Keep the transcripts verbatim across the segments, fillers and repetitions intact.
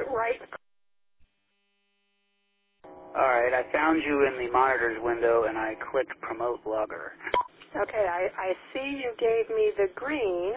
right. All right, I found you in the monitors window, and I clicked Promote Logger. Okay, I, I see you gave me the green,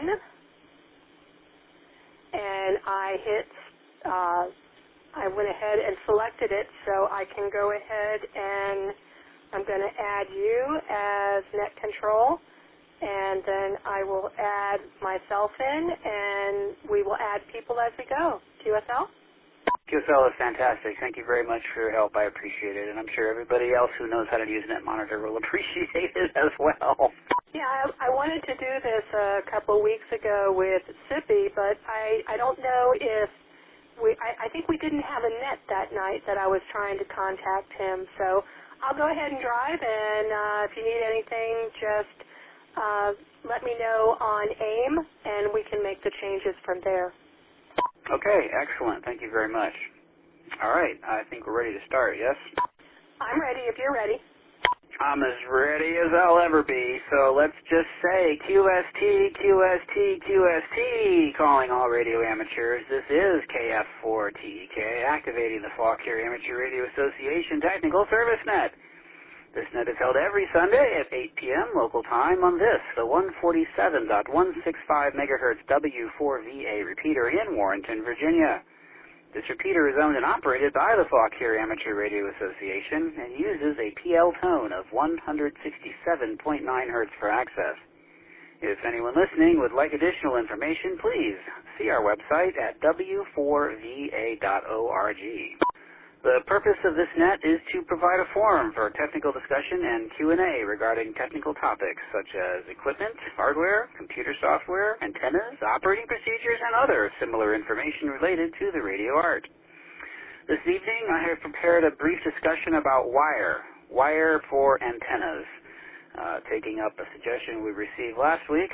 and I hit, uh, I went ahead and selected it, so I can go ahead and I'm going to add you as net control, and then I will add myself in, and we will add people as we go. Q S L? Q S L is fantastic. Thank you very much for your help. I appreciate it, and I'm sure everybody else who knows how to use NetMonitor will appreciate it as well. Yeah, I, I wanted to do this a couple of weeks ago with Sippy, but I, I don't know if we, I, I think we didn't have a net that night that I was trying to contact him, so I'll go ahead and drive, and uh, if you need anything, just uh, let me know on AIM, and we can make the changes from there. Okay, excellent. Thank you very much. All right, I think we're ready to start, yes? I'm ready if you're ready. I'm as ready as I'll ever be, so let's just say Q S T, Q S T, Q S T, calling all radio amateurs. This is K F four T E K, activating the Fauquier Amateur Radio Association Technical Service Net. This net is held every Sunday at eight p m local time on this, the one forty-seven point one six five megahertz W four V A repeater in Warrenton, Virginia. This repeater is owned and operated by the Fauquier Amateur Radio Association and uses a P L tone of one sixty-seven point nine hertz for access. If anyone listening would like additional information, please see our website at w four v a dot org. The purpose of this net is to provide a forum for technical discussion and Q and A regarding technical topics such as equipment, hardware, computer software, antennas, operating procedures, and other similar information related to the radio art. This evening I have prepared a brief discussion about wire, wire for antennas, uh, taking up a suggestion we received last week.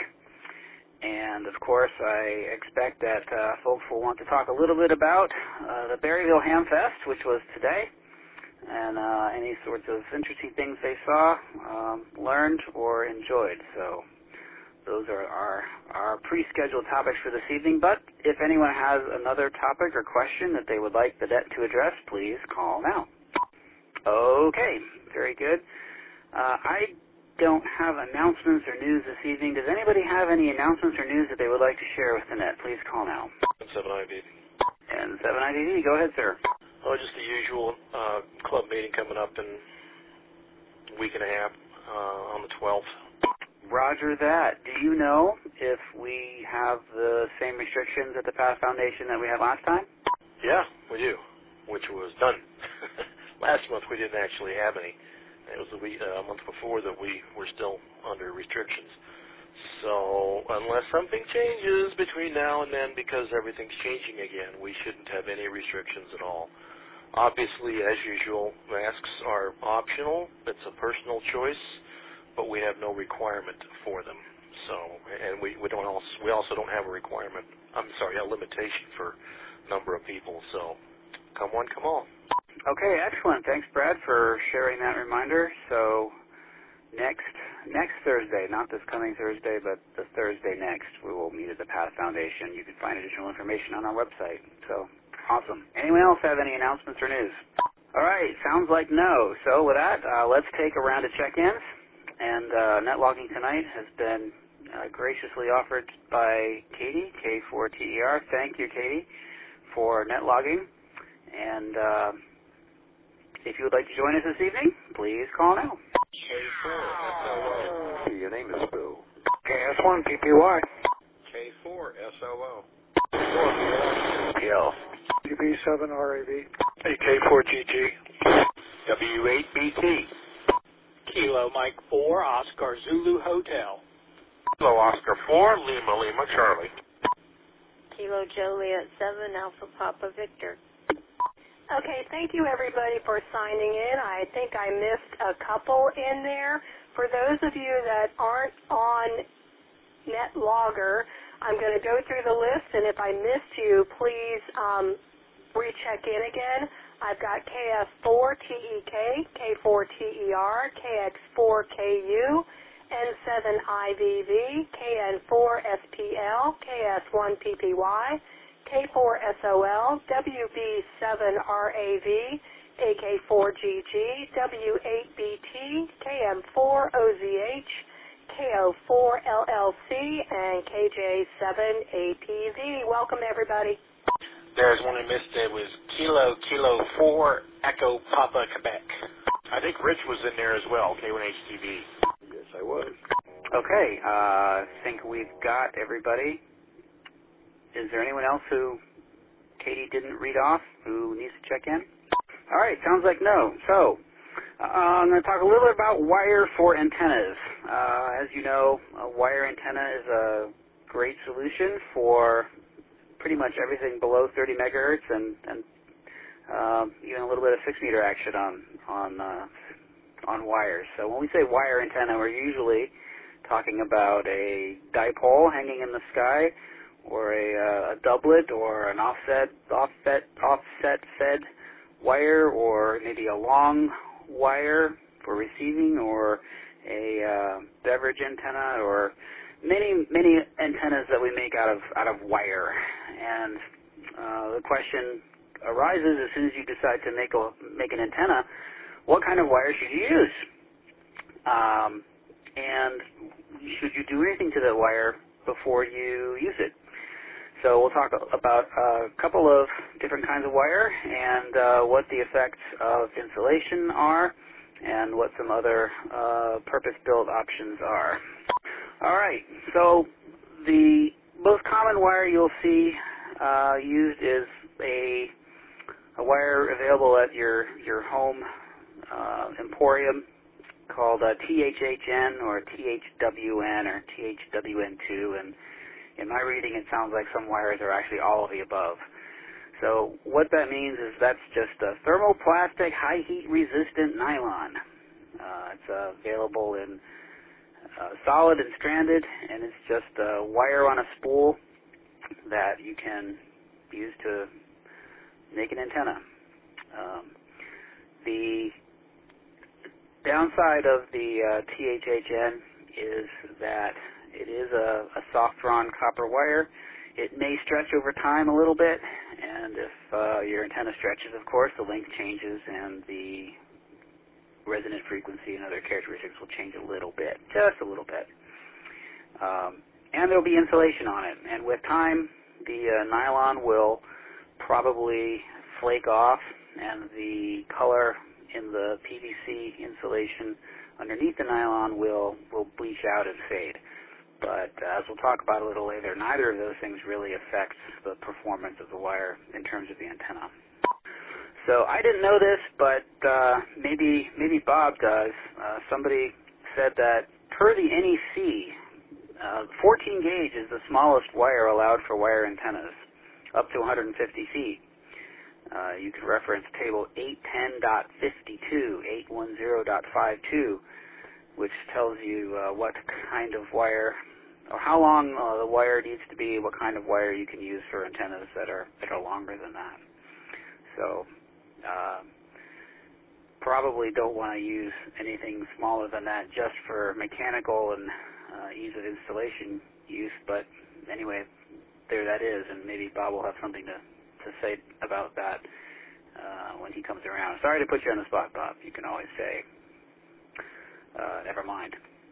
And, of course, I expect that uh, folks will want to talk a little bit about uh, the Berryville Ham Fest, which was today, and uh, any sorts of interesting things they saw, um, learned, or enjoyed. So those are our, our pre-scheduled topics for this evening. But if anyone has another topic or question that they would like the net to address, please call now. Okay, very good. Uh, I don't have announcements or news this evening. Does anybody have any announcements or news that they would like to share with the net? Please call now. seven I D D. And seven I D D, go ahead, sir. Oh, just the usual uh, club meeting coming up in a week and a half uh, on the twelfth. Roger that. Do you know if we have the same restrictions at the Path Foundation that we had last time? Yeah, we do, which was done. Last month we didn't actually have any. It was a, week, uh, a month before that we were still under restrictions. So unless something changes between now and then, because everything's changing again, we shouldn't have any restrictions at all. Obviously, as usual, masks are optional. It's a personal choice, but we have no requirement for them. So, and we, we don't also we also don't have a requirement. I'm sorry, a limitation for number of people. So, come one, come all. Okay, excellent. Thanks, Brad, for sharing that reminder. So next next Thursday, not this coming Thursday, but the Thursday next, we will meet at the Path Foundation. You can find additional information on our website. So awesome. Anyone else have any announcements or news? All right, sounds like no. So with that, uh, let's take a round of check-ins. And uh, net logging tonight has been uh, graciously offered by Katie, K four T E R. Thank you, Katie, for net logging. And uh, if you would like to join us this evening, please call now. K four S O O. Your name is Bill. K S one P P Y. K four S O O. P L. U B seven R A V. K four G G. W eight B T. Kilo Mike four, Oscar Zulu Hotel. Kilo Oscar four, Lima Lima Charlie. Kilo Joliet seven, Alpha Papa Victor. Okay, thank you everybody for signing in. I think I missed a couple in there. For those of you that aren't on NetLogger, I'm going to go through the list, and if I missed you, please um, recheck in again. I've got K S four T E K, K four T E R, K X four K U, N seven I V V, K N four S P L, K S one P P Y, K four S O L, W B seven R A V, A K four G G, W eight B T, K M four O Z H, K O four L L C, and K J seven A P V. Welcome, everybody. There's one I missed. It was Kilo Kilo four Echo Papa Quebec. I think Rich was in there as well, K one H T V. Yes, I was. Okay, uh, I think we've got everybody. Is there anyone else who Katie didn't read off who needs to check in? All right, sounds like no. So uh, I'm going to talk a little bit about wire for antennas. Uh, as you know, a wire antenna is a great solution for pretty much everything below thirty megahertz and, and uh, even a little bit of six meter action on on uh, on wires. So when we say wire antenna, we're usually talking about a dipole hanging in the sky, or a, uh, a doublet, or an offset offset offset fed wire, or maybe a long wire for receiving, or a uh, beverage antenna, or many many antennas that we make out of out of wire. And uh, the question arises as soon as you decide to make a make an antenna, what kind of wire should you use? Um, and should you do anything to the wire before you use it? So we'll talk about a couple of different kinds of wire and uh, what the effects of insulation are, and what some other uh, purpose-built options are. All right, so the most common wire you'll see uh, used is a, a wire available at your, your home uh, emporium called uh, T H H N or T H W N or T H W N two, and in my reading it sounds like some wires are actually all of the above. So what that means is that's just a thermoplastic high heat resistant nylon. Uh, it's uh, available in Uh, solid and stranded, and it's just a wire on a spool that you can use to make an antenna. Um, the downside of the uh, T H H N is that it is a, a soft-drawn copper wire. It may stretch over time a little bit, and if uh, your antenna stretches, of course, the length changes and the resonant frequency and other characteristics will change a little bit, just a little bit. Um, and there'll be insulation on it. And with time, the uh, nylon will probably flake off, and the color in the P V C insulation underneath the nylon will, will bleach out and fade. But uh, as we'll talk about a little later, neither of those things really affects the performance of the wire in terms of the antenna. So I didn't know this, but uh, maybe maybe Bob does. Uh, somebody said that per the N E C, uh, fourteen gauge is the smallest wire allowed for wire antennas, up to one hundred fifty feet. Uh, you can reference table eight ten point fifty-two, eight ten point fifty-two, which tells you uh, what kind of wire, or how long uh, the wire needs to be, what kind of wire you can use for antennas that are that are longer than that. So. Uh, probably don't want to use anything smaller than that just for mechanical and uh, ease of installation use, but anyway, there that is, and maybe Bob will have something to, to say about that uh, when he comes around. Sorry to put you on the spot, Bob. You can always say, uh, never mind.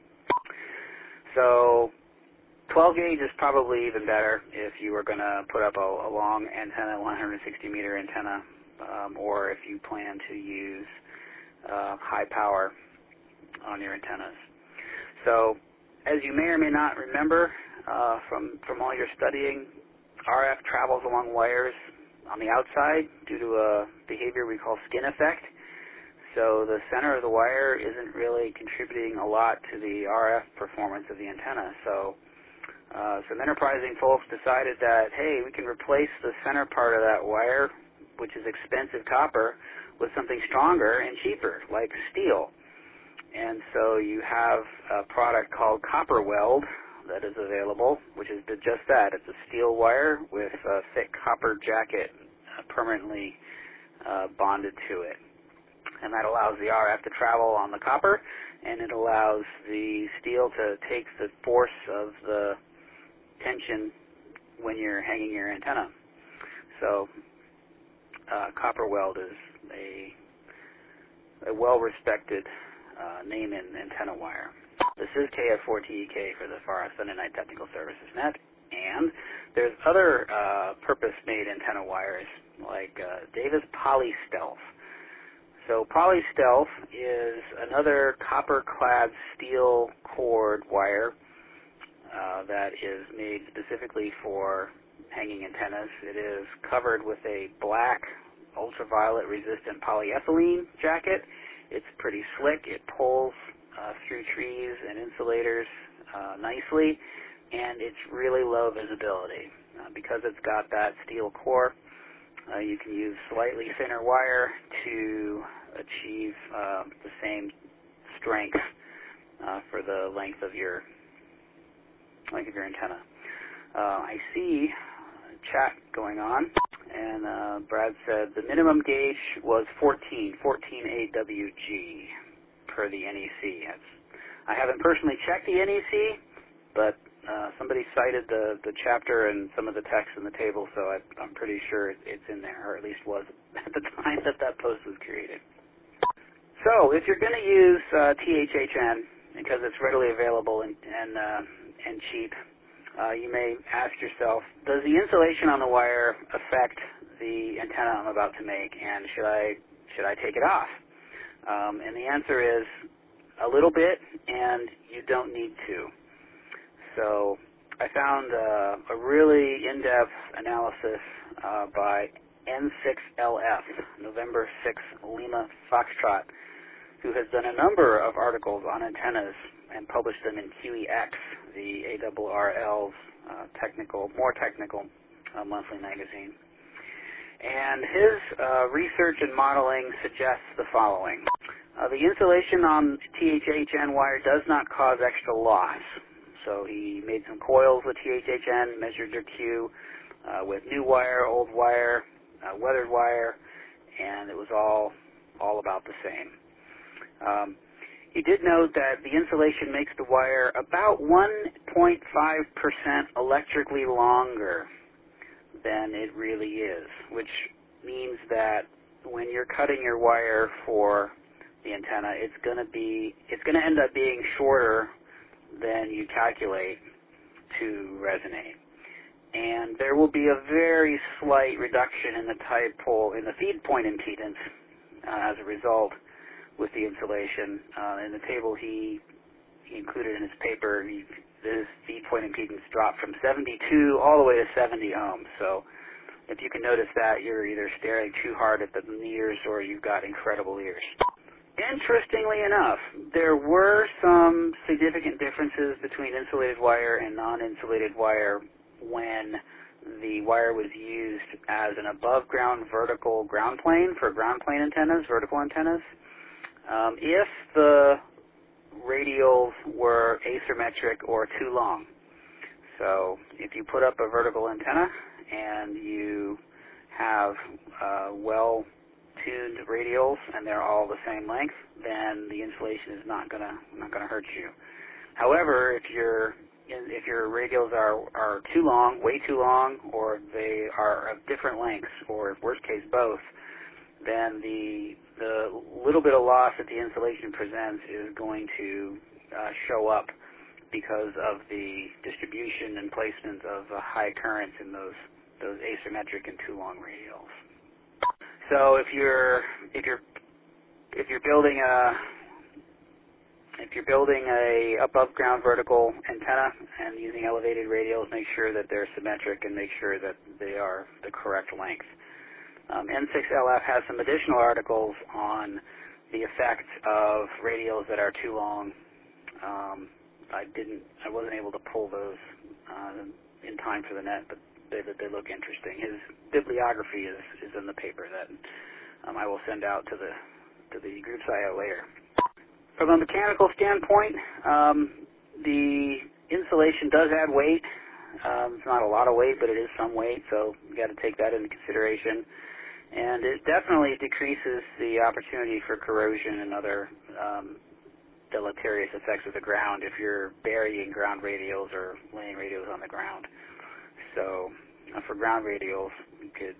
So twelve gauge is probably even better if you were going to put up a, a long antenna, one hundred sixty meter antenna, Um, or if you plan to use uh, high power on your antennas. So, as you may or may not remember uh, from from all your studying, R F travels along wires on the outside due to a behavior we call skin effect. So the center of the wire isn't really contributing a lot to the R F performance of the antenna. So uh, some enterprising folks decided that, hey, we can replace the center part of that wire, which is expensive copper, with something stronger and cheaper, like steel. And so you have a product called Copper Weld that is available, which is just that. It's a steel wire with a thick copper jacket uh, permanently uh, bonded to it. And that allows the R F to travel on the copper, and it allows the steel to take the force of the tension when you're hanging your antenna. So uh, copper weld is a, a well-respected uh, name in antenna wire. This is K F four T E K for the Far East Sunday Night Technical Services Net, and there's other uh, purpose-made antenna wires like uh, Davis PolyStealth. So PolyStealth is another copper-clad steel cord wire uh, that is made specifically for hanging antennas. It is covered with a black ultraviolet-resistant polyethylene jacket. It's pretty slick. It pulls uh, through trees and insulators uh, nicely, and it's really low visibility. Uh, because it's got that steel core, uh, you can use slightly thinner wire to achieve uh, the same strength uh, for the length of your length of your antenna. Uh, I see chat going on, and uh, Brad said the minimum gauge was fourteen, fourteen A W G per the N E C. That's, I haven't personally checked the N E C, but uh, somebody cited the, the chapter and some of the text in the table, so I, I'm pretty sure it's in there, or at least was at the time that that post was created. So if you're going to use uh, T H H N, because it's readily available and, and, uh, and cheap, Uh, you may ask yourself, does the insulation on the wire affect the antenna I'm about to make, and should I should I take it off? Um, and the answer is a little bit, and you don't need to. So I found uh, a really in-depth analysis uh, by N six L F, November sixth, Lima Foxtrot, who has done a number of articles on antennas and published them in Q E X, the A R R L's uh, technical, more technical uh, monthly magazine. And his uh, research and modeling suggests the following. Uh, the insulation on T H H N wire does not cause extra loss. So he made some coils with T H H N, measured their Q uh, with new wire, old wire, uh, weathered wire, and it was all, all about the same. Um, He did note that the insulation makes the wire about one point five percent electrically longer than it really is, which means that when you're cutting your wire for the antenna, it's going to be it's going to end up being shorter than you calculate to resonate. And there will be a very slight reduction in the dipole in the feed point impedance uh, as a result with the insulation. Uh, in the table he, he included in his paper, he, his feed point impedance dropped from seventy-two all the way to seventy ohms. So if you can notice that, you're either staring too hard at the ears or you've got incredible ears. Interestingly enough, there were some significant differences between insulated wire and non-insulated wire when the wire was used as an above-ground vertical ground plane for ground plane antennas, vertical antennas. Um, if the radials were asymmetric or too long. So if you put up a vertical antenna and you have uh, well-tuned radials and they're all the same length, then the insulation is not gonna not gonna hurt you. However, if your if your radials are are too long, way too long, or they are of different lengths, or worst case both, then the the little bit of loss that the insulation presents is going to uh, show up because of the distribution and placement of uh, high currents in those those asymmetric and too long radials. So if you're if you're if you're building a if you're building a above ground vertical antenna and using elevated radials, make sure that they're symmetric and make sure that they are the correct length. Um, N six L F has some additional articles on the effect of radials that are too long. Um, I didn't, I wasn't able to pull those uh, in time for the net, but they, they look interesting. His bibliography is, is in the paper that um, I will send out to the to the group site later. From a mechanical standpoint, um, the insulation does add weight. Um, it's not a lot of weight, but it is some weight, so you got to take that into consideration. And it definitely decreases the opportunity for corrosion and other um, deleterious effects of the ground if you're burying ground radials or laying radials on the ground. So uh, for ground radials, you could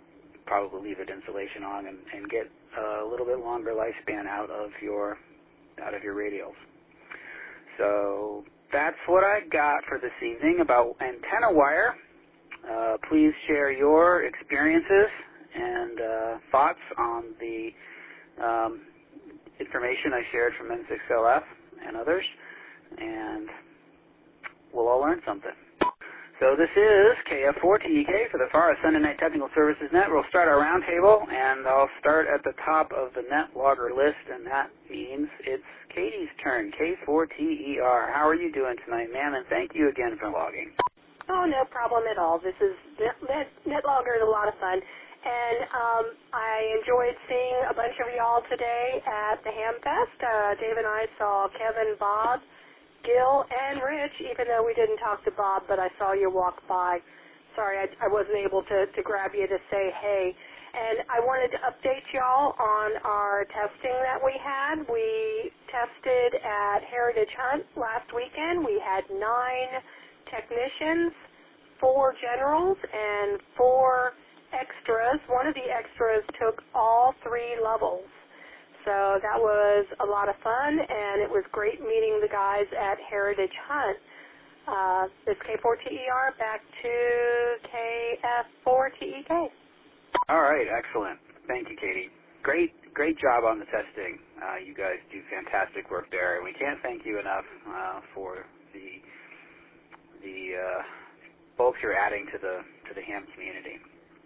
probably leave that insulation on and, and get a little bit longer lifespan out of your out of your radials. So that's what I got for this evening about antenna wire. Uh, please share your experiences and uh, thoughts on the um, information I shared from N six L F and others, and we'll all learn something. So this is K F four T E K for the Forest Sunday Night Technical Services Net. We'll start our roundtable, and I'll start at the top of the net logger list, and that means it's Katie's turn, K four T E R. How are you doing tonight, ma'am? And thank you again for logging. Oh, no problem at all. This is net, net, NetLogger is a lot of fun. And um, I enjoyed seeing a bunch of y'all today at the Hamfest. Uh, Dave and I saw Kevin, Bob, Gil, and Rich, even though we didn't talk to Bob, but I saw you walk by. Sorry, I, I wasn't able to, to grab you to say hey. And I wanted to update y'all on our testing that we had. We tested at Heritage Hunt last weekend. We had nine technicians, four generals, and four extras. One of the extras took all three levels. So that was a lot of fun, and it was great meeting the guys at Heritage Hunt. Uh, this is K four T E R, back to K F four T E K. All right, excellent. Thank you, Katie. Great, great job on the testing. Uh, you guys do fantastic work there, and we can't thank you enough uh, for the the uh, folks you're adding to the to the ham community.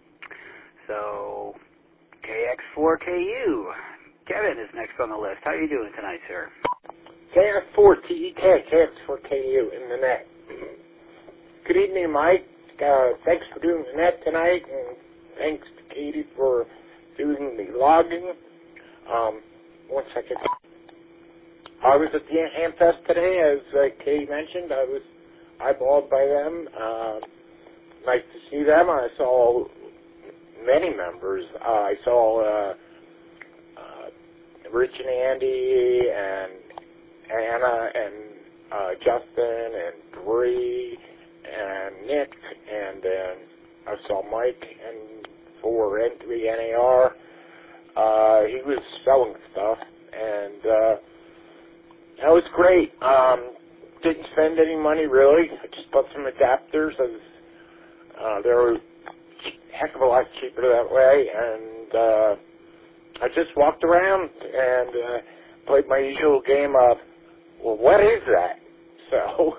So K X four K U. Kevin is next on the list. How are you doing tonight, sir? K F four T E K, K X four K U in the net. Good evening, Mike. Uh, thanks for doing the net tonight, and thanks to Katie for doing the logging. Um, one second. I was at the Hamfest today, as uh, Katie mentioned. I was eyeballed by them. Uh, nice to see them. I saw many members. Uh, I saw Uh, Rich and Andy and Anna and uh, Justin and Bree and Nick, and then I saw Mike and for N three N A R. Uh, he was selling stuff, and uh, that was great. Um, didn't spend any money really. I just bought some adapters. As uh, they were a heck of a lot cheaper that way, and uh, I just walked around and uh, played my usual game of, well, what is that? So,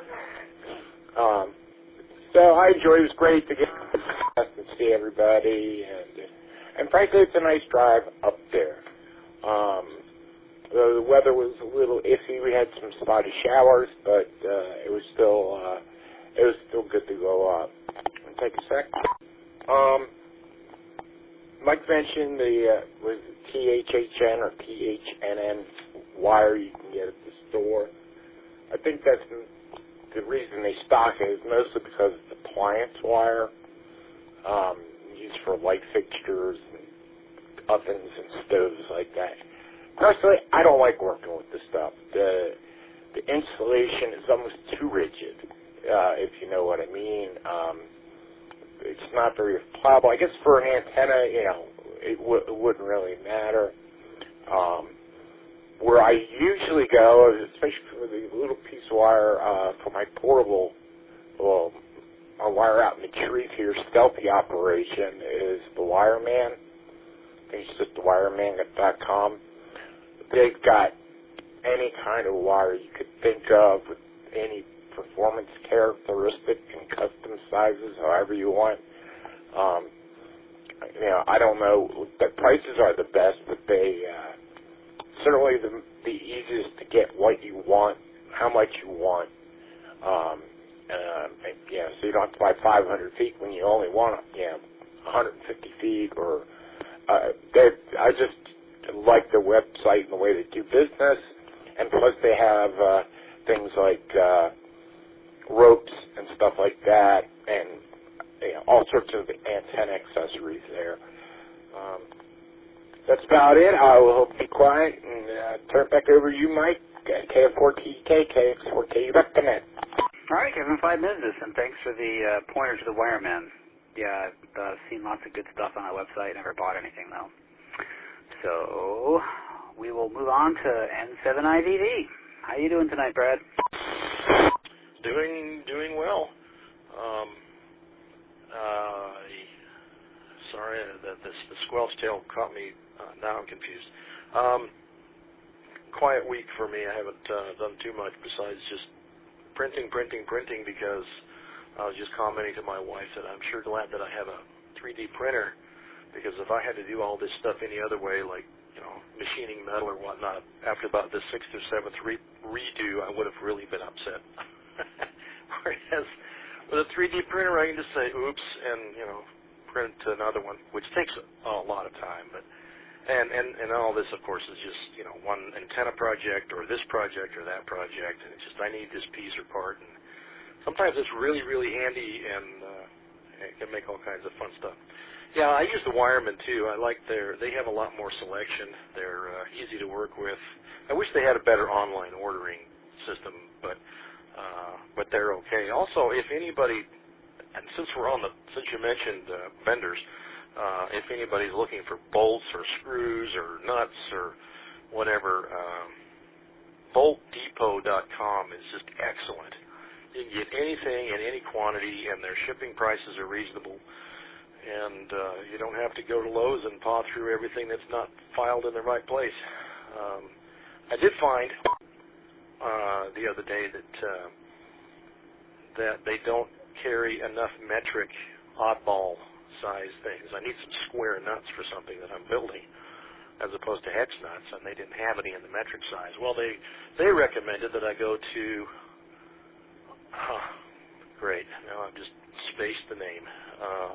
um, so I enjoyed it. It was great to get and see everybody, and and frankly, it's a nice drive up there. Um, the weather was a little iffy. We had some spotty showers, but uh, it was still uh, it was still good to go up. Take a sec. Um, Mike mentioned the uh, was T H H N or T H N N wire you can get at the store. I think that's the reason they stock it is mostly because it's appliance wire um, used for light fixtures and ovens and stoves like that. Personally, I don't like working with this stuff. The the insulation is almost too rigid, uh, if you know what I mean. Um, it's not very pliable. I guess for an antenna, you know, it, w- it wouldn't really matter. Um, where I usually go, especially for the little piece of wire uh, for my portable, well, my wire out in the trees here, stealthy operation, is the Wireman. I think it's just the wireman dot com. They've got any kind of wire you could think of with any performance characteristic and custom sizes, however you want. Um, you know, I don't know. The prices are the best, but they uh, certainly the, the easiest to get what you want, how much you want. Um, uh, and, yeah, so you don't have to buy five hundred feet when you only want, you know, one hundred fifty feet. Or uh, they, I just like their website and the way they do business, and plus they have uh, things like uh, ropes and stuff like that, and you know, all sorts of antenna accessories there. Um, that's about it. I will be quiet and uh, turn it back over to you, Mike. K F four T K, K X four K U dot net. All right, Kevin, five minutes, and thanks for the uh, pointer to the Wireman. yeah, I've uh, seen lots of good stuff on that website. Never bought anything though. So we will move on to N seven I V D. How you doing tonight, Brad? Doing doing well. Um, uh, sorry that this the squelch tail caught me. Uh, now I'm confused. Um, quiet week for me. I haven't uh, done too much besides just printing, printing, printing because I was just commenting to my wife that I'm sure glad that I have a three D printer, because if I had to do all this stuff any other way, like, you know, machining metal or whatnot, after about the sixth or seventh re- redo, I would have really been upset. Whereas with a three D printer, I can just say, oops, and, you know, print another one, which takes a, a lot of time. But and, and, and all this, of course, is just, you know, one antenna project or this project or that project, and it's just I need this piece or part. And sometimes it's really, really handy, and uh, it can make all kinds of fun stuff. Yeah, I use the Wireman, too. I like their, they have a lot more selection. They're uh, easy to work with. I wish they had a better online ordering system, but uh, but they're okay. Also, if anybody, and since we're on the, since you mentioned uh, vendors, uh, if anybody's looking for bolts or screws or nuts or whatever, um, bolt depot dot com is just excellent. You can get anything in any quantity, and their shipping prices are reasonable. And uh, you don't have to go to Lowe's and paw through everything that's not filed in the right place. Um, I did find uh, the other day that uh, that they don't carry enough metric oddball size things. I need some square nuts for something that I'm building, as opposed to hex nuts, and they didn't have any in the metric size. Well, they they recommended that I go to. Huh, great. Now I've just spaced the name. Um,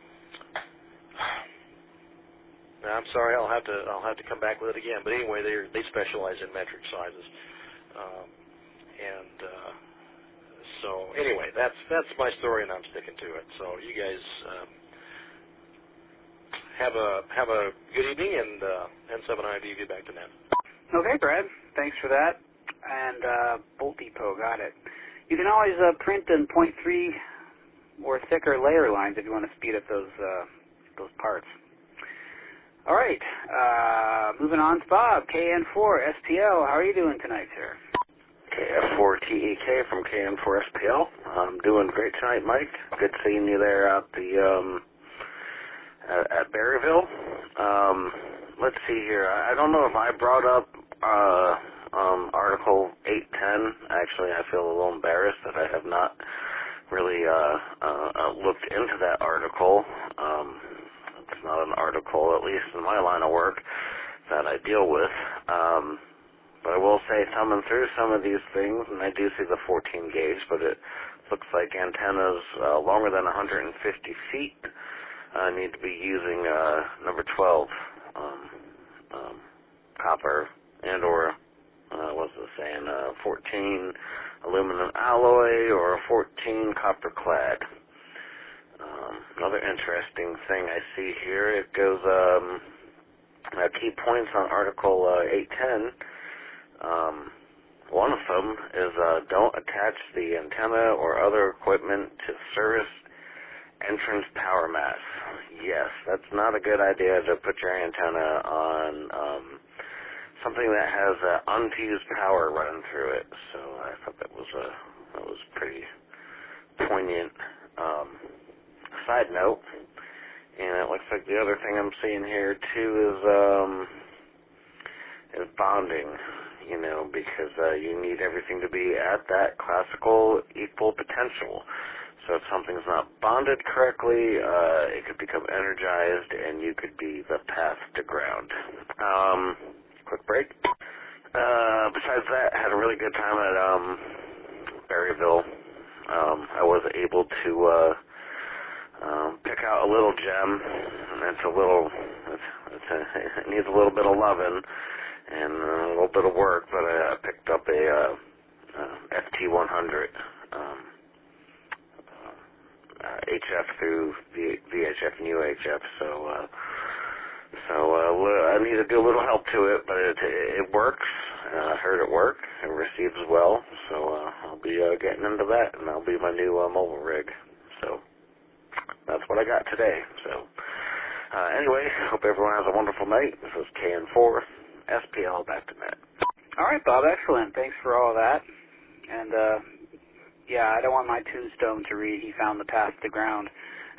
I'm sorry. I'll have to. I'll have to come back with it again. But anyway, they they specialize in metric sizes, um, and uh, so anyway, that's that's my story, and I'm sticking to it. So you guys um, have a have a good evening, and uh, N seven I V get back to net. Okay, Brad. Thanks for that. And uh, Bolt Depot, got it. You can always uh, print in point three or thicker layer lines if you want to speed up those uh, those parts. All right, uh, moving on to Bob, K N four S P L. How are you doing tonight, sir? K F four T E K from K N four S P L. I'm doing great tonight, Mike. Good seeing you there at the um, at, at Berryville. Um, let's see here. I don't know if I brought up uh, um, Article eight ten. Actually, I feel a little embarrassed that I have not really uh, uh, uh, looked into that article. Um, it's not an article, at least in my line of work, that I deal with. Um, but I will say, thumbing through some of these things, and I do see the fourteen gauge, but it looks like antennas uh, longer than one hundred fifty feet uh, need to be using uh, number twelve um, um, copper and or, uh, what's it saying, uh, fourteen aluminum alloy or a fourteen copper clad. Um, another interesting thing I see here, it goes, um, uh, key points on Article uh, eight ten. Um, one of them is uh, don't attach the antenna or other equipment to service entrance power mass. Yes, that's not a good idea to put your antenna on um, something that has uh, unfused power running through it. So I thought that was a that was pretty poignant. Um, side note, and it looks like the other thing I'm seeing here too is um, is bonding. You know, because uh, you need everything to be at that classical equal potential. So if something's not bonded correctly, uh, it could become energized, and you could be the path to ground. Um, quick break. Uh, besides that, I had a really good time at um, Berryville. Um, I was able to uh, um, pick out a little gem, and it's a little, it's, it's a, it needs a little bit of loving and a little bit of work, but I uh, picked up a uh, uh, F T one hundred um, uh, H F through v- VHF and U H F, so uh, so uh, I need to do a little help to it, but it, it works. Uh, I heard it work. It receives well, so uh, I'll be uh, getting into that, and that'll be my new uh, mobile rig. So that's what I got today. So, uh, anyway, hope everyone has a wonderful night. This is K N four S P L back to net. All right, Bob, excellent. Thanks for all of that. And, uh, yeah, I don't want my tombstone to read, he found the path to ground.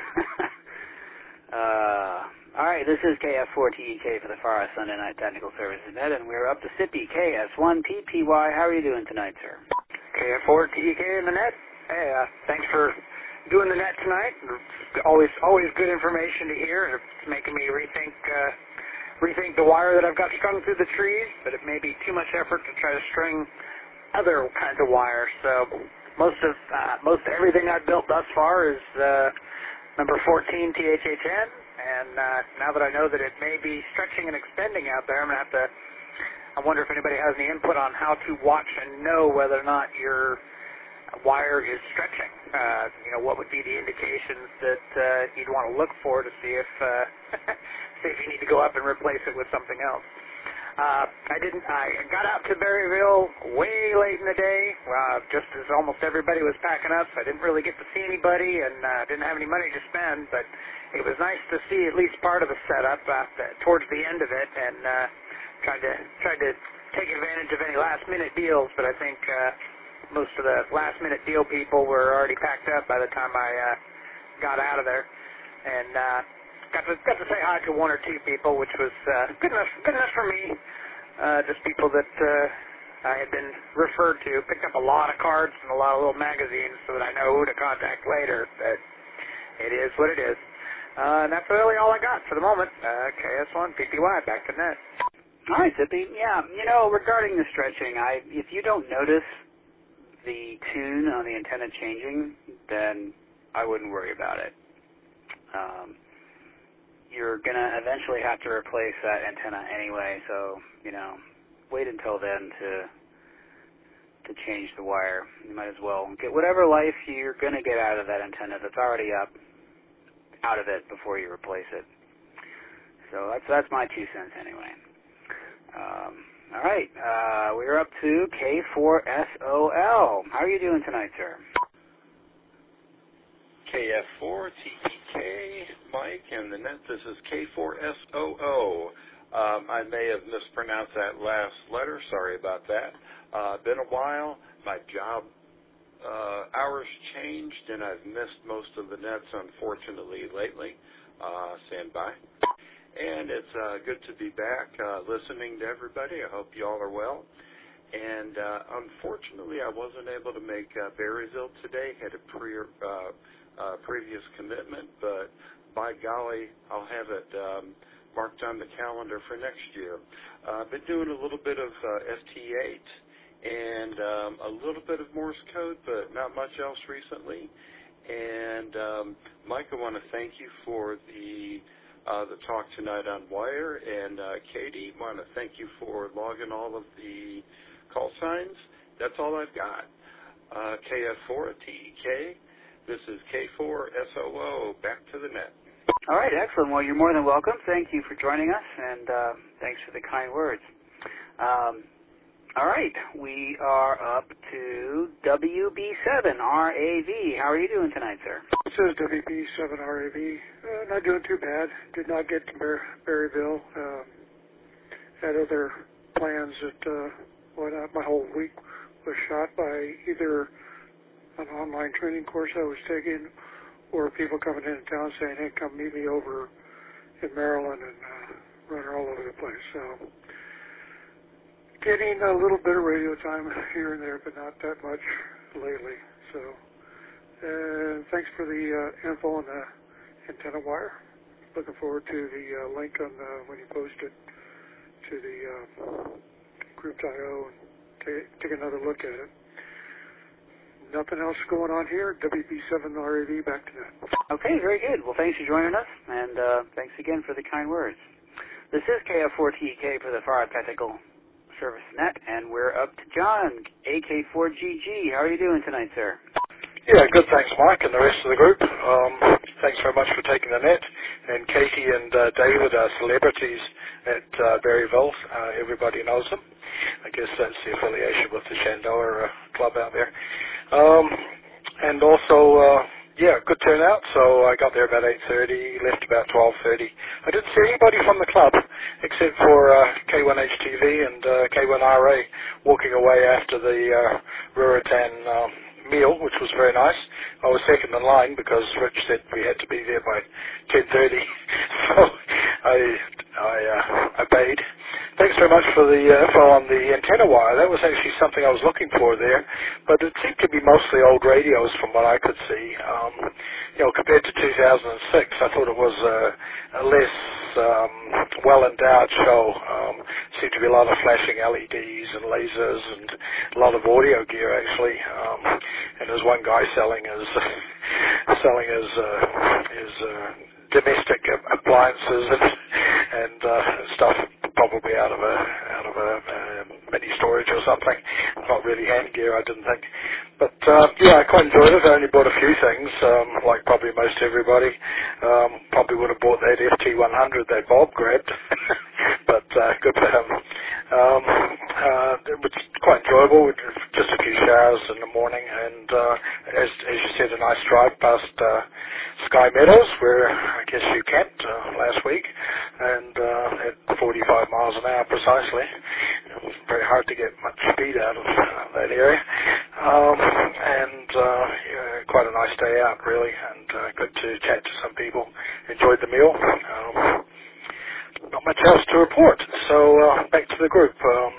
uh, all right, this is K F four T E K for the Far West Sunday Night Technical Services Net, and we're up to S I P Y K S one P P Y. How are you doing tonight, sir? K F four T E K in the net. Hey, uh, thanks for doing the net tonight. Always, always good information to hear. It's making me rethink, uh, rethink the wire that I've got strung through the trees. But it may be too much effort to try to string other kinds of wire. So most of, uh, most everything I've built thus far is uh, number fourteen T H H N. And uh, now that I know that it may be stretching and extending out there, I'm gonna have to. I wonder if anybody has any input on how to watch and know whether or not your wire is stretching. Uh, you know, what would be the indications that uh, you'd want to look for to see if uh, see if you need to go up and replace it with something else. Uh, I didn't. I got out to Berryville way late in the day, uh, just as almost everybody was packing up. So I didn't really get to see anybody, and uh, didn't have any money to spend. But it was nice to see at least part of the setup uh, towards the end of it, and uh, tried to tried to take advantage of any last minute deals. But I think uh, most of the last minute deal people were already packed up by the time I uh, got out of there, and. Uh, Got to, got to say hi to one or two people, which was uh, good enough good enough for me. Uh, just people that uh, I had been referred to. Picked up a lot of cards and a lot of little magazines so that I know who to contact later. But it is what it is. Uh, and that's really all I got for the moment. Uh, K S one P P Y, back to net. All right, Zippy. Yeah, you know, regarding the stretching, I if you don't notice the tune on the antenna changing, then I wouldn't worry about it. Um, You're going to eventually have to replace that antenna anyway, so, you know, wait until then to to change the wire. You might as well get whatever life you're going to get out of that antenna that's already up, out of it before you replace it. So that's that's my two cents anyway. Um, all right, uh, we're up to K four S O L. How are you doing tonight, sir? K F four T E K, Mike, and the net, this is K four S O O. Um, I may have mispronounced that last letter. Sorry about that. Uh, been a while. My job uh, hours changed, and I've missed most of the nets, unfortunately, lately. Uh, stand by. And it's uh, good to be back uh, listening to everybody. I hope you all are well. And uh, unfortunately, I wasn't able to make uh, Berryville today. Had a pre uh, uh, previous commitment, but by golly, I'll have it um, marked on the calendar for next year. I've uh, been doing a little bit of uh, F T eight and um, a little bit of Morse code, but not much else recently. And um, Mike, I want to thank you for the uh, the talk tonight on wire, and uh, Katie, I want to thank you for logging all of the call signs. That's all I've got. Uh, K F four T E K. This is K four S O O. Back to the net. All right, excellent. Well, you're more than welcome. Thank you for joining us, and uh, thanks for the kind words. Um, all right, we are up to W B seven R A V. How are you doing tonight, sir? This is W B seven R A V. Uh, not doing too bad. Did not get to Ber- Berryville. Uh, had other plans that, uh, well, not my whole week was shot by either an online training course I was taking or people coming into town saying, hey, come meet me over in Maryland, and uh, running all over the place. So getting a little bit of radio time here and there, but not that much lately. So uh, thanks for the uh, info on the antenna wire. Looking forward to the uh, link on the, when you post it to the uh, group dot I O and take, take another look at it. Nothing else going on here. W B seven R A V, back to that. Okay, very good. Well, thanks for joining us, and uh, thanks again for the kind words. This is K F four T E K for the Far Technical Service Net, and we're up to John, A K four G G. How are you doing tonight, sir? Yeah, good, thanks, Mike, and the rest of the group. Um, thanks very much for taking the net. And Katie and uh, David are celebrities at uh, Berryville. Uh, everybody knows them. I guess that's the affiliation with the Shandoah uh, club out there. Um, and also, uh, yeah, good turnout. So I got there about eight thirty, left about twelve thirty. I didn't see anybody from the club except for uh, K one H T V and uh, K one R A walking away after the uh, Ruritan um, meal, which was very nice. I was second in line because Rich said we had to be there by ten thirty, so I, I uh, obeyed. Thanks very much for the uh, info on the antenna wire. That was actually something I was looking for there, but it seemed to be mostly old radios from what I could see. Um, you know, compared to two thousand six, I thought it was a, a less um, well-endowed show. Um, seemed to be a lot of flashing L E Ds and lasers and a lot of audio gear actually. Um, and there was one guy selling his selling his uh, his uh, domestic appliances and and uh, stuff. Probably out of a out of a uh, mini storage or something. Not really hand gear, I didn't think. But uh, yeah, I quite enjoyed it. I only bought a few things, um, like probably most everybody. Um, probably would have bought that F T one hundred that Bob grabbed, but uh, good for him. Um, uh, it was quite enjoyable. We did just a few showers in the morning, and uh, as as you said, a nice drive past uh, Sky Meadows, where I guess you camped uh, last week, and uh, at forty-five miles an hour precisely. It was very hard to get much speed out of uh, that area. Um, and uh, yeah, quite a nice day out, really, and uh, good to chat to some people. Enjoyed the meal. Um, not much else to report. So uh, back to the group. Um,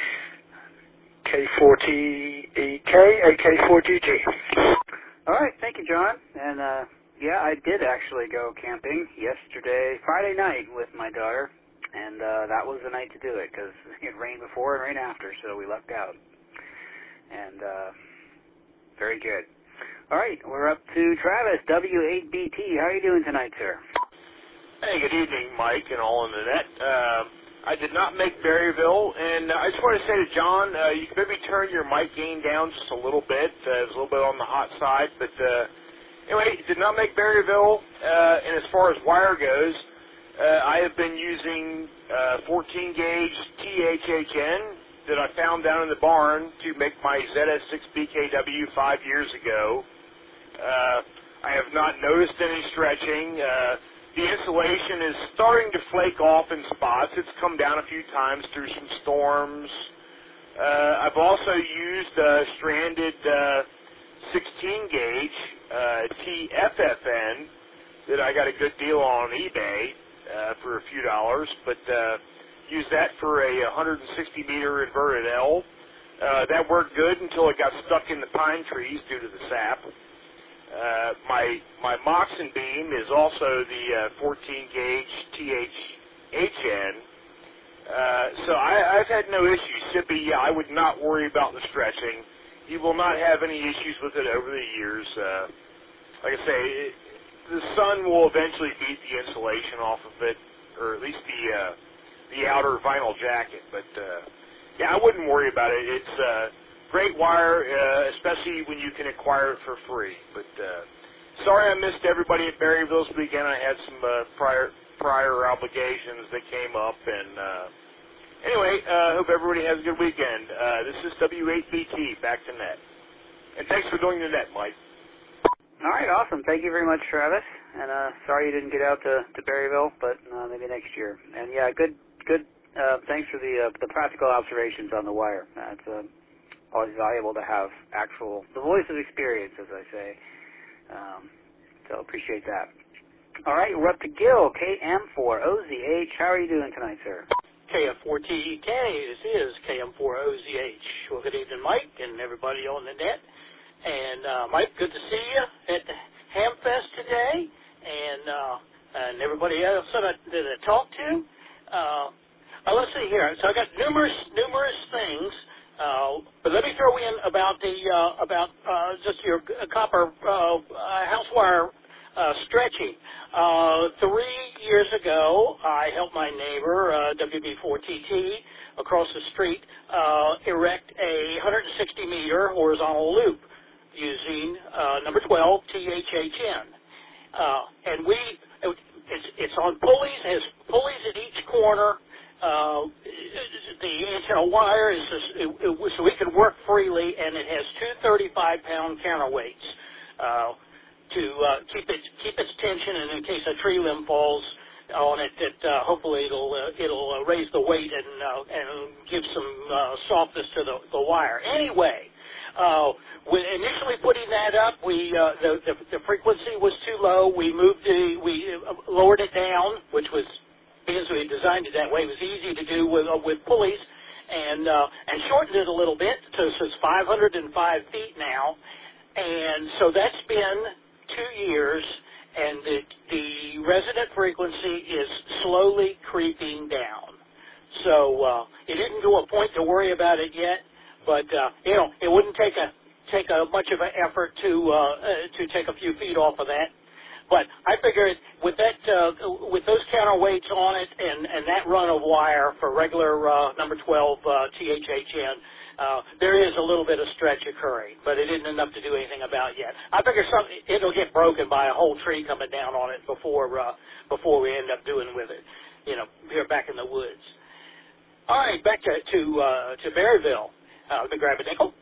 K four T E K, A K four G G. All right, thank you, John. And uh, yeah, I did actually go camping yesterday, Friday night, with my daughter. And uh, that was the night to do it because it rained before and rained after, so we lucked out. And uh, very good. All right, we're up to Travis, W eight B T. How are you doing tonight, sir? Hey, good evening, Mike, and all in the net. Uh, I did not make Berryville, and I just want to say to John, uh, you can maybe turn your mic gain down just a little bit. Uh, it's a little bit on the hot side, but uh, anyway, did not make Berryville, uh, and as far as wire goes, Uh, I have been using uh, fourteen gauge T H H N that I found down in the barn to make my Z S six B K W five years ago. Uh, I have not noticed any stretching. Uh, the insulation is starting to flake off in spots. It's come down a few times through some storms. Uh, I've also used uh, stranded uh, sixteen gauge uh, T F F N that I got a good deal on eBay. Uh, for a few dollars, but uh, used that for a one hundred sixty meter inverted L. Uh, that worked good until it got stuck in the pine trees due to the sap. Uh, my my Moxon beam is also the uh, fourteen gauge T H H N. Uh, so I, I've had no issues. Sippy, yeah, I would not worry about the stretching. You will not have any issues with it over the years. Uh, like I say, it, the sun will eventually beat the insulation off of it, or at least the uh, the outer vinyl jacket. But uh, yeah, I wouldn't worry about it. It's uh, great wire, uh, especially when you can acquire it for free. But uh, sorry I missed everybody at Berryville this weekend. I had some uh, prior prior obligations that came up, and uh, anyway, uh, hope everybody has a good weekend. Uh, this is W eight B T, back to net, and thanks for doing the net, Mike. All right, awesome. Thank you very much, Travis. And uh, sorry you didn't get out to, to Berryville, but uh, maybe next year. And yeah, good, good. Uh, thanks for the uh, the practical observations on the wire. Uh, it's uh, always valuable to have actual the voice of experience, as I say. Um, so appreciate that. All right, we're up to Gil, K M four O Z H. How are you doing tonight, sir? K F four T E K. This is K M four O Z H. Well, good evening, Mike, and everybody on the net. And, uh, Mike, good to see you at the Hamfest today, and uh, and everybody else that I, that I talked to. Uh, uh, let's see here. So I got numerous, numerous things, uh, but let me throw in about the uh, about uh, just your copper uh, house wire uh, stretching. Uh, three years ago, I helped my neighbor, uh, W B four T T, across the street, uh, erect a one hundred sixty meter horizontal loop using uh, number twelve T H H N. Uh, and we, it, it's, it's on pulleys, it has pulleys at each corner. Uh, the antenna wire is just, it, it, so we can work freely, and it has two thirty-five pound counterweights. Uh, to uh, keep it keep its tension, and in case a tree limb falls on it, that uh, hopefully it'll uh, it'll uh, raise the weight and uh, and give some uh, softness to the, the wire. Anyway, uh, when initially putting that up, we uh, the, the the frequency was too low. We moved the we lowered it down, which was because we designed it that way. It was easy to do with uh, with pulleys, and uh, and shortened it a little bit. So, so it's five hundred five feet now, and so that's been two years. And the, the resonant frequency is slowly creeping down. So uh, it isn't to a point to worry about it yet, but uh, you know it wouldn't take a take a much of an effort to uh, uh, to take a few feet off of that. But I figured with that uh, with those counterweights on it and, and that run of wire for regular uh, number twelve uh, T H H N. Uh, there is a little bit of stretch occurring, but it isn't enough to do anything about yet. I figure something it'll get broken by a whole tree coming down on it before uh, before we end up doing with it. You know, here back in the woods. All right, back to to uh, to Berryville. Uh, let me grab a nickel.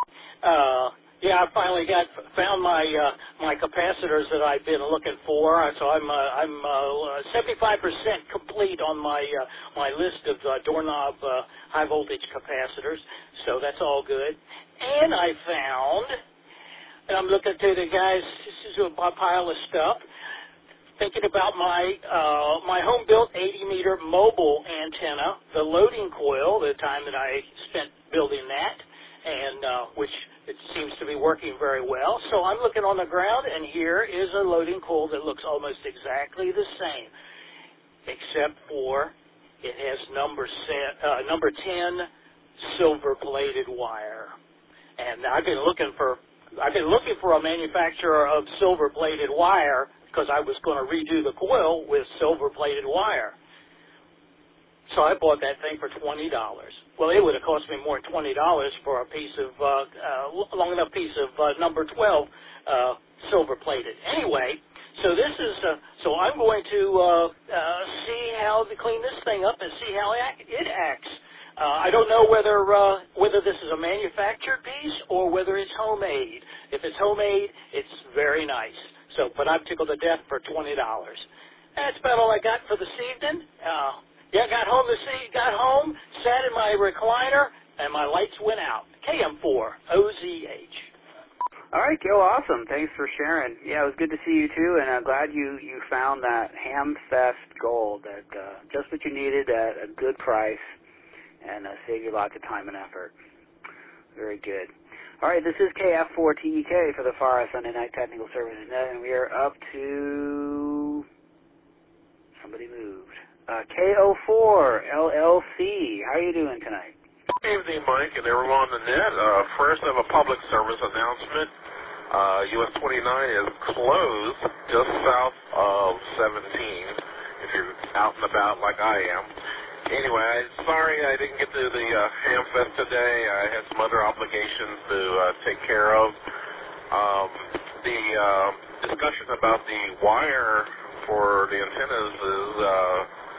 Uh, yeah, I finally got found my uh, my capacitors that I've been looking for. So I'm uh, I'm uh, seventy-five percent complete on my uh, my list of uh, doorknob uh, high voltage capacitors. So that's all good. And I found, and I'm looking to the guys. This is a pile of stuff. Thinking about my uh, my home built eighty meter mobile antenna, the loading coil. The time that I spent building that, and uh, which it seems to be working very well. So I'm looking on the ground, and here is a loading coil that looks almost exactly the same, except for it has number set, uh, number ten silver plated wire. And I've been looking for I've been looking for a manufacturer of silver plated wire because I was going to redo the coil with silver plated wire. So I bought that thing for twenty dollars. Well, it would have cost me more than twenty dollars for a piece of, uh, uh, long enough piece of uh, number twelve uh, silver-plated. Anyway, so this is, uh, so I'm going to uh, uh, see how to clean this thing up and see how it acts. Uh, I don't know whether uh, whether this is a manufactured piece or whether it's homemade. If it's homemade, it's very nice. So, but I'm tickled to death for twenty dollars. That's about all I got for this evening. Uh, Yeah, got home to see, got home, sat in my recliner, and my lights went out. K M four O Z H. All right, Gil, awesome. Thanks for sharing. Yeah, it was good to see you, too, and I'm glad you, you found that Hamfest gold, that uh, just what you needed at a good price, and uh, saved you lots of time and effort. Very good. All right, this is K F four T E K for the Far Sunday Night Technical Services Net, and we are up to... Somebody moved. Uh, K O four L L C. How are you doing tonight? Good evening, Mike, and everyone on the net. Uh, first, I have a public service announcement. Uh, U S twenty-nine is closed just south of seventeen, if you're out and about like I am. Anyway, sorry I didn't get to the uh, Hamfest today. I had some other obligations to uh, take care of. Um, the uh, discussion about the wire for the antennas is... Uh,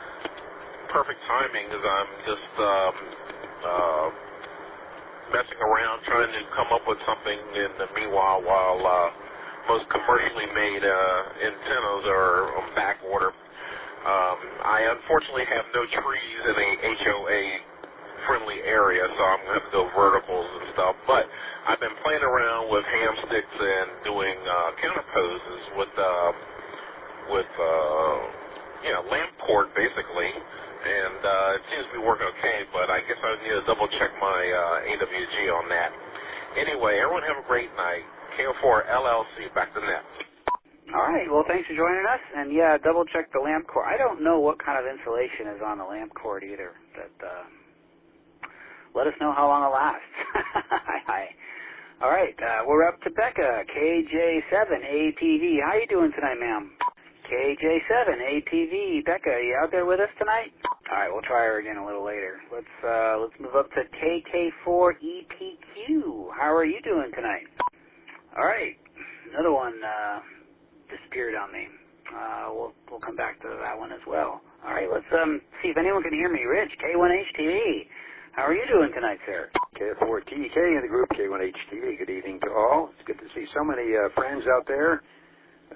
perfect timing because I'm just um, uh, messing around trying to come up with something in the meanwhile while uh, most commercially made uh, antennas are on back order. Um, I unfortunately have no trees in a H O A friendly area, so I'm going to have to go verticals and stuff. But I've been playing around with ham sticks and doing uh, counterposes with uh, with uh, you know lamp cord basically. And uh, it seems to be working okay, but I guess I need to double-check my uh, A W G on that. Anyway, everyone have a great night. K O four L L C, back to net. All right, well, thanks for joining us. And, yeah, double-check the lamp cord. I don't know what kind of insulation is on the lamp cord either, but uh, let us know how long it lasts. Hi, hi. All right, uh, we're up to Becca, K J seven A T V. How you doing tonight, ma'am? K J seven A T V. Becca, are you out there with us tonight? All right, we'll try her again a little later. Let's uh, let's move up to K K four E P Q. How are you doing tonight? All right, another one uh, disappeared on me. Uh, we'll we'll come back to that one as well. All right, let's um see if anyone can hear me. Rich, K one H T V. How are you doing tonight, sir? K F four T E K in the group K one H T V. Good evening to all. It's good to see so many uh, friends out there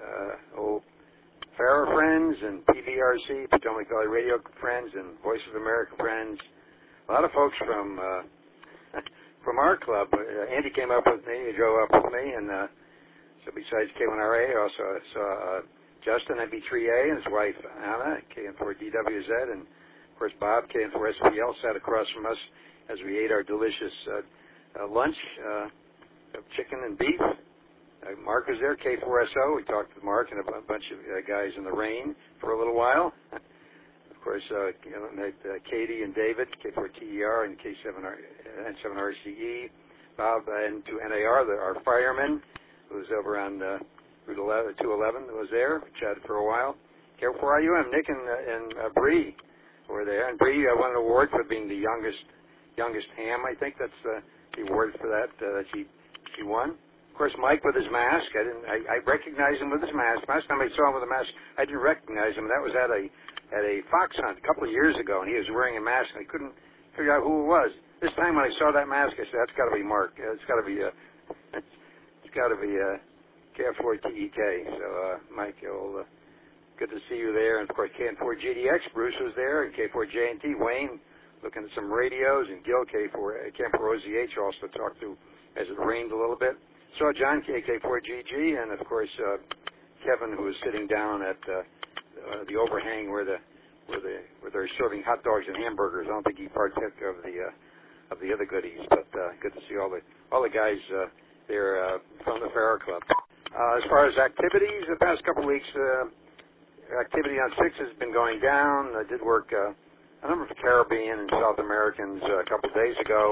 uh, old Farrah friends and P V R C, Potomac Valley Radio friends, and Voice of America friends. A lot of folks from uh, from our club. Uh, Andy came up with me. He drove up with me, and uh, so besides K one R A, I also saw uh, Justin at B three A and his wife Anna at K N four D W Z, and of course Bob K N four S P L sat across from us as we ate our delicious uh, uh, lunch uh, of chicken and beef. Uh, Mark was there, K four S O. We talked with Mark and a b- bunch of uh, guys in the rain for a little while. Of course, uh, you know, met, uh, Katie and David, K four T E R and K seven R, N seven R C E. Bob uh, and to N A R, the, our fireman, who was over on uh, Route eleven, two eleven, was there. We chatted for a while. K four I U M, Nick and, uh, and uh, Bree were there. And Bree uh, won an award for being the youngest youngest ham. I think that's uh, the award for that uh, that she she won. Of course, Mike with his mask. I didn't. I, I recognized him with his mask. Last time I saw him with a mask, I didn't recognize him. That was at a at a fox hunt a couple of years ago, and he was wearing a mask, and I couldn't figure out who it was. This time when I saw that mask, I said, "That's got to be Mark. It's got to be. Uh, it's got to be uh, K F four T E K." So, uh, Mike, you'll, uh, good to see you there. And of course, K N four G D X. Bruce was there, and K four J N T. Wayne looking at some radios, and Gil K four K N four O Z H also talked to as it rained a little bit. Saw John K K four G G, and of course uh, Kevin, who was sitting down at uh, uh, the overhang where the where the where they're serving hot dogs and hamburgers. I don't think he partook of the uh, of the other goodies, but uh, good to see all the all the guys uh, there uh, from the Farrah Club. Uh, as far as activities, the past couple of weeks, uh, activity on six has been going down. I did work uh, a number of Caribbean and South Americans uh, a couple of days ago.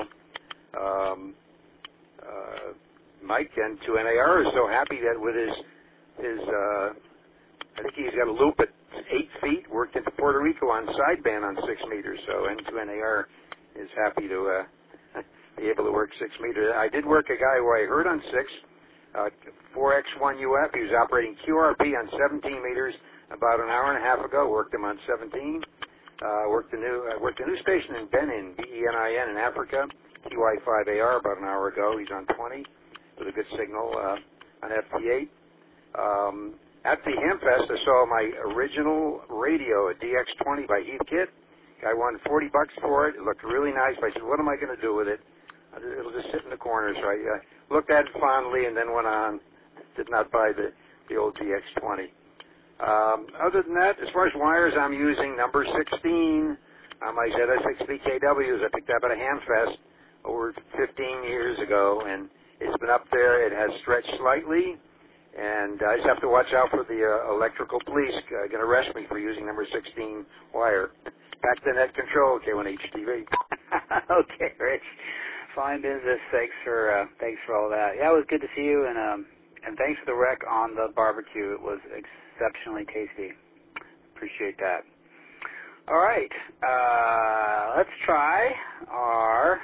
Um, uh, Mike and to N A R is so happy that with his his uh, I think he's got a loop at eight feet worked into Puerto Rico on sideband on six meters. So N to N A R is happy to uh, be able to work six meters. I did work a guy who I heard on six, uh, four X one U F. He was operating Q R P on seventeen meters about an hour and a half ago. Worked him on seventeen. Uh, worked a new uh, worked a new station in Benin, B E N I N in Africa. T Y five A R about an hour ago. He's on twenty. With a good signal uh, on F T eight. Um, at the Hamfest, I saw my original radio, a D X twenty by Heath Kit. I won forty bucks for it. It looked really nice. I said, what am I going to do with it? It'll just sit in the corner. So I uh, looked at it fondly and then went on. Did not buy the, the old D X twenty. Um, other than that, as far as wires, I'm using number sixteen on my Z S X B K Ws. I picked up at a Hamfest over fifteen years ago, and it's been up there. It has stretched slightly, and I just have to watch out for the uh, electrical police. Uh, going to arrest me for using number sixteen wire. Back to net control, K one H T V. Okay, Rich. Fine business. Thanks for uh, thanks for all that. Yeah, it was good to see you, and um, and thanks for the rec on the barbecue. It was exceptionally tasty. Appreciate that. All right, uh, let's try our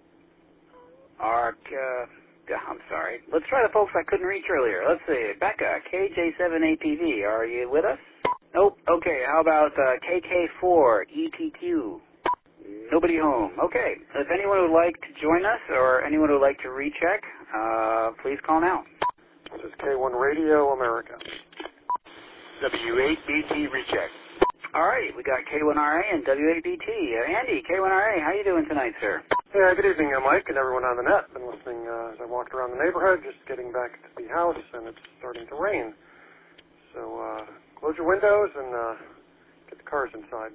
our. Uh, I'm sorry. Let's try the folks I couldn't reach earlier. Let's see. Becca, K J seven A P V, are you with us? Nope. Okay, how about uh, K K four E T Q? Nobody home. Okay. If anyone would like to join us or anyone would like to recheck, uh, please call now. This is K one Radio America. W eight B T recheck. All right, we got K one R A and W eight B T. Uh, Andy, K one R A, how you doing tonight, sir? Yeah, good evening, uh, Mike, and everyone on the net. Been listening uh, as I walked around the neighborhood, just getting back to the house, and it's starting to rain. So uh, close your windows and uh, get the cars inside.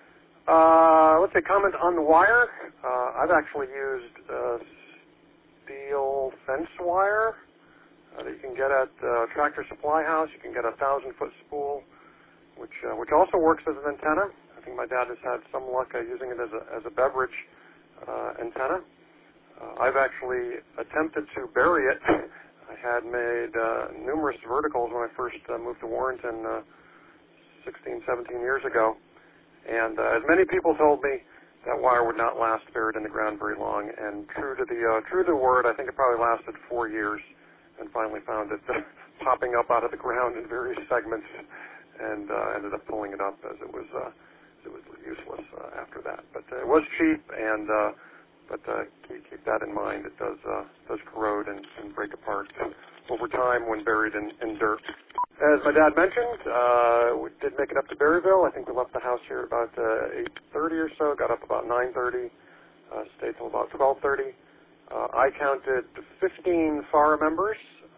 Uh, let's say comment on the wire. Uh, I've actually used uh, steel fence wire uh, that you can get at uh, Tractor Supply House. You can get a thousand foot spool, which uh, which also works as an antenna. I think my dad has had some luck uh, using it as a as a beverage uh, antenna. Uh, I've actually attempted to bury it. I had made uh, numerous verticals when I first uh, moved to Warrenton uh, sixteen, seventeen years ago. And uh, as many people told me, that wire would not last buried in the ground very long. And true to the uh, true to the word, I think it probably lasted four years, and finally found it uh, popping up out of the ground in various segments, and uh, ended up pulling it up as it was uh, as it was useless uh, after that. But uh, it was cheap, and uh, but uh, keep, keep that in mind. It does uh, does corrode and, and break apart over time when buried in, in dirt. as my dad mentioned, uh, we did make it up to Berryville. I think we left the house here about uh, eight thirty or so, got up about nine thirty, uh, stayed till about twelve thirty. Uh, I counted fifteen F A R A members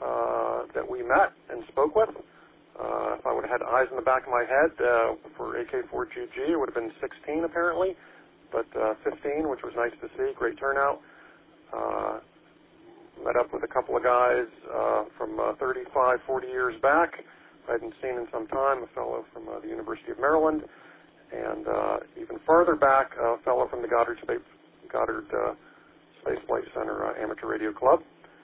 uh, that we met and spoke with. Uh, if I would have had eyes in the back of my head uh, for A K four G G, it would have been sixteen apparently, but uh, fifteen, which was nice to see. Great turnout. Uh, met up with a couple of guys uh, from uh, thirty-five, forty years back I hadn't seen in some time, a fellow from uh, the University of Maryland, and uh, even farther back, a fellow from the Goddard Space, Goddard, uh, Space Flight Center uh, Amateur Radio Club.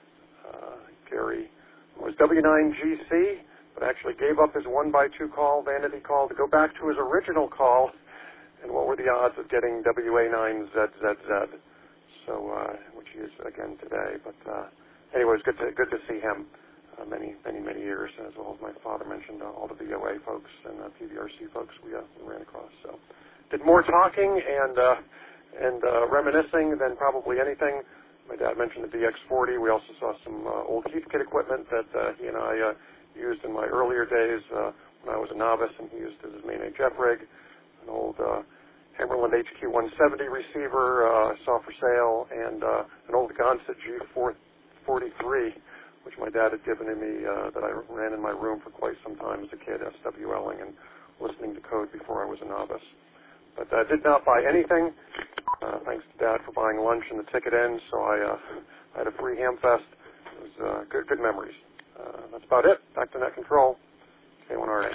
Uh, Gary was W nine G C, but actually gave up his one by two call, vanity call, to go back to his original call, and what were the odds of getting W A nine Z Z Z? So, uh, which he is again today. But uh, anyway, it was good to good to see him. Uh, many, many, many years, as well as my father mentioned, uh, all the V O A folks and uh, P V R C folks we, uh, we ran across. So, did more talking and uh, and uh, reminiscing than probably anything. My dad mentioned the D X forty. We also saw some uh, old Heathkit equipment that uh, he and I uh, used in my earlier days uh, when I was a novice, and he used as his main H F rig. An old uh, Hammerland H Q one seventy receiver uh, saw for sale, and uh, an old Gonset G four forty-three, which my dad had given to me uh, that I ran in my room for quite some time as a kid, SWLing and listening to code before I was a novice. But I uh, did not buy anything. Uh, thanks to Dad for buying lunch and the ticket in, so I, uh, I had a free Hamfest. It was uh, good, good memories. Uh, that's about it. Back to Net Control. K one R A.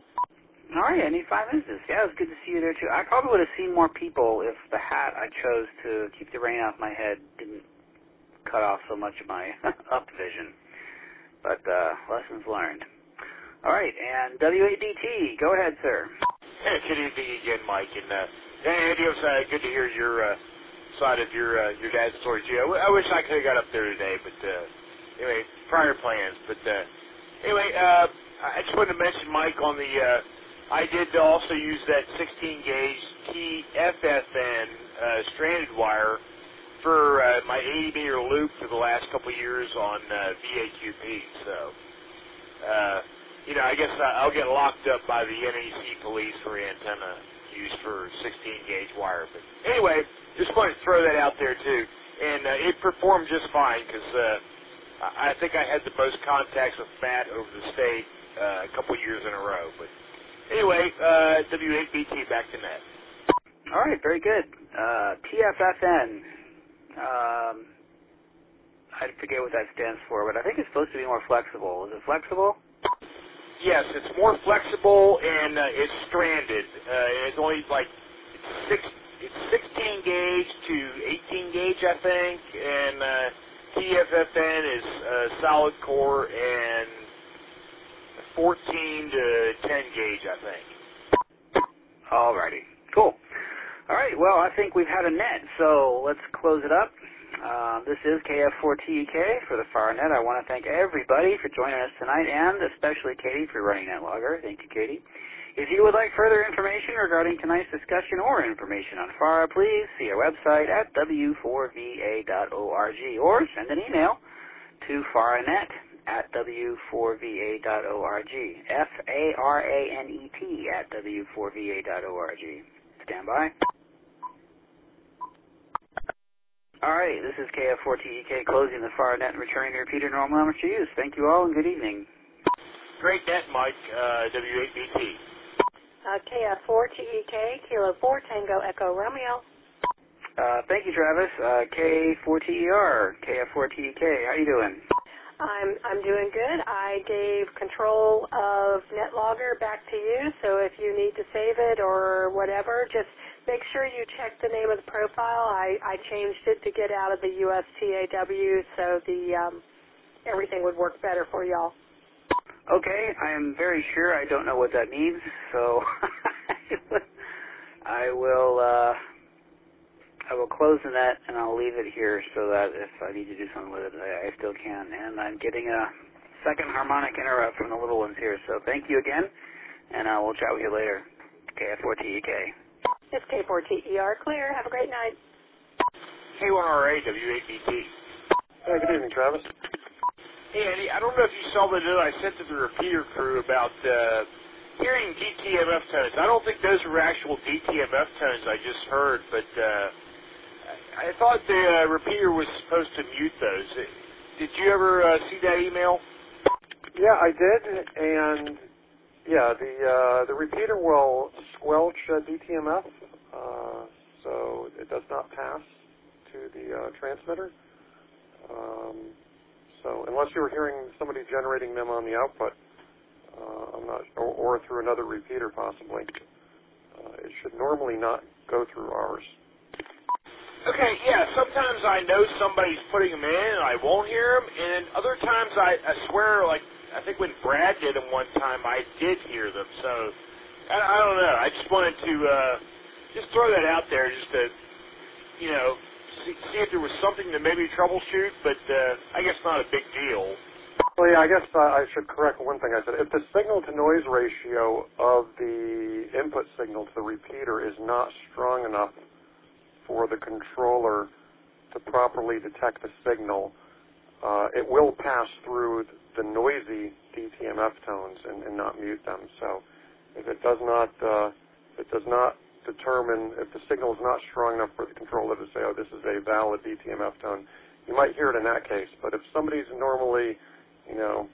All right, I need five minutes. Yeah, it was good to see you there, too. I probably would have seen more people if the hat I chose to keep the rain off my head didn't cut off so much of my up vision. But uh, lessons learned. All right, and W A D T, go ahead, sir. Hey, good evening again, Mike. And uh, hey, Eddie, it was uh, good to hear your uh, side of your uh, your dad's story, too. I, w- I wish I could have got up there today, but uh, anyway, prior plans. But uh, anyway, uh, I just wanted to mention, Mike, on the... Uh, I did also use that sixteen gauge T F F N uh, stranded wire for uh, my eighty meter loop for the last couple of years on uh, V A Q P. So, uh, you know, I guess I'll get locked up by the N E C police for antenna used for sixteen gauge wire. But anyway, just wanted to throw that out there too. And uh, it performed just fine because uh, I think I had the most contacts with Matt over the state uh, a couple of years in a row. But anyway, uh, W eight B T, back to net. All right, very good. Uh, T F F N, um, I forget what that stands for, but I think it's supposed to be more flexible. Is it flexible? Yes, it's more flexible and uh, it's stranded. Uh, it's only like it's six, it's sixteen gauge to eighteen gauge, I think, and uh, T F F N is uh, solid core and fourteen to ten gauge, I think. All righty. Cool. All right, well, I think we've had a net, so let's close it up. Uh, this is K F four T E K for the F A R Net. I want to thank everybody for joining us tonight, and especially Katie for running NetLogger. Thank you, Katie. If you would like further information regarding tonight's discussion or information on F A R, please see our website at w four v a dot org or send an email to faranet at w four v a dot org. F A R A N E T at w four v a dot org. Stand by. All right, this is K F four T E K closing the F A R Net and returning to repeater normal amateur use. Thank you all and good evening. Great net, Mike, uh, W eight B T. Uh, K F four T E K, Kilo four Tango Echo Romeo. Uh, thank you, Travis. Uh, K four T E R, K F four T E K. How you doing? I'm I'm doing good. I gave control of NetLogger back to you, so if you need to save it or whatever, just make sure you check the name of the profile. I, I changed it to get out of the U S T A W so the um, everything would work better for y'all. Okay, I am very sure I don't know what that means, so I will uh, I will close the net and I'll leave it here so that if I need to do something with it, I, I still can. And I'm getting a second harmonic interrupt from the little ones here, so thank you again, and I will chat with you later. K F four T E K. It's K four T E R clear. Have a great night. K one R A, W eight B T. Hey, good evening, Travis. Hey, Andy, I don't know if you saw the note I sent to the repeater crew about uh, hearing D T M F tones. I don't think those were actual D T M F tones I just heard, but uh, I thought the uh, repeater was supposed to mute those. Did you ever uh, see that email? Yeah, I did, and yeah, the uh, the repeater will squelch uh, D T M F, uh, so it does not pass to the uh, transmitter. Um, so unless you were hearing somebody generating them on the output, uh, I'm not, or, or through another repeater possibly, uh, it should normally not go through ours. Okay, yeah, sometimes I know somebody's putting them in and I won't hear them, and other times I, I swear, like, I think when Brad did them one time, I did hear them, so I, I don't know. I just wanted to uh, just throw that out there just to, you know, see, see if there was something to maybe troubleshoot, but uh, I guess not a big deal. Well, yeah, I guess uh, I should correct one thing I said. If the signal-to-noise ratio of the input signal to the repeater is not strong enough for the controller to properly detect the signal, uh, it will pass through the noisy D T M F tones and, and not mute them. So if it does not, uh, it does not determine, if the signal is not strong enough for the controller to say, oh, this is a valid D T M F tone, you might hear it in that case. But if somebody's normally, you know,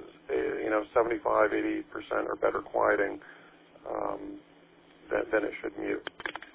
you know, seventy-five, eighty percent or better quieting, um, then, then it should mute.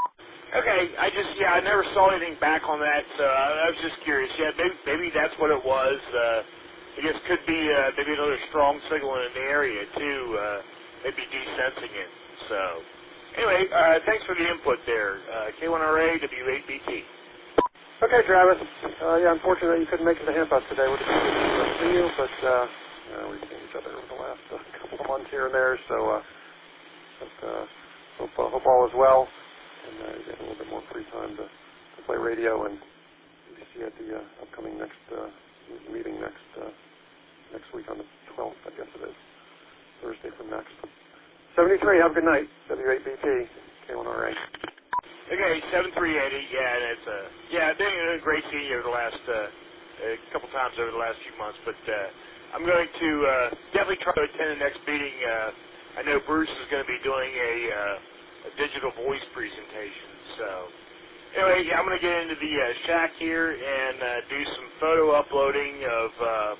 Okay, I just, yeah, I never saw anything back on that, so I, I was just curious. Yeah, maybe, maybe that's what it was. Uh, I guess could be uh, maybe another strong signal in the area, too, uh, maybe desensing it. So, anyway, uh, thanks for the input there. Uh, K one R A, W eight B T. Okay, Travis. Uh, yeah, unfortunately you couldn't make it to Hampus today. We're just to see you, but uh, you know, we've seen each other over the last uh, couple of months here and there, so uh, but, uh, hope, uh, hope all is well. And uh, get a little bit more free time to, to play radio and maybe see you at the uh, upcoming next uh, meeting next uh, next week on the twelfth, I guess it is, Thursday from next. seventy-three, have a good night. W eight B T, K one R A. Okay, seven three eighty, yeah, and it's uh, yeah, been a great seeing you over the last uh, a couple times over the last few months, but uh, I'm going to uh, definitely try to attend the next meeting. Uh, I know Bruce is going to be doing a uh, a digital voice presentation. So anyway, yeah, I'm going to get into the uh, shack here and uh, do some photo uploading of uh,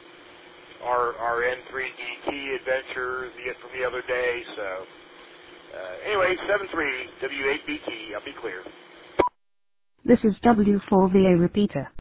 our our N three D T adventure the, from the other day. So uh, anyway, seven three W eight B T, I'll be clear. This is W four V A repeater.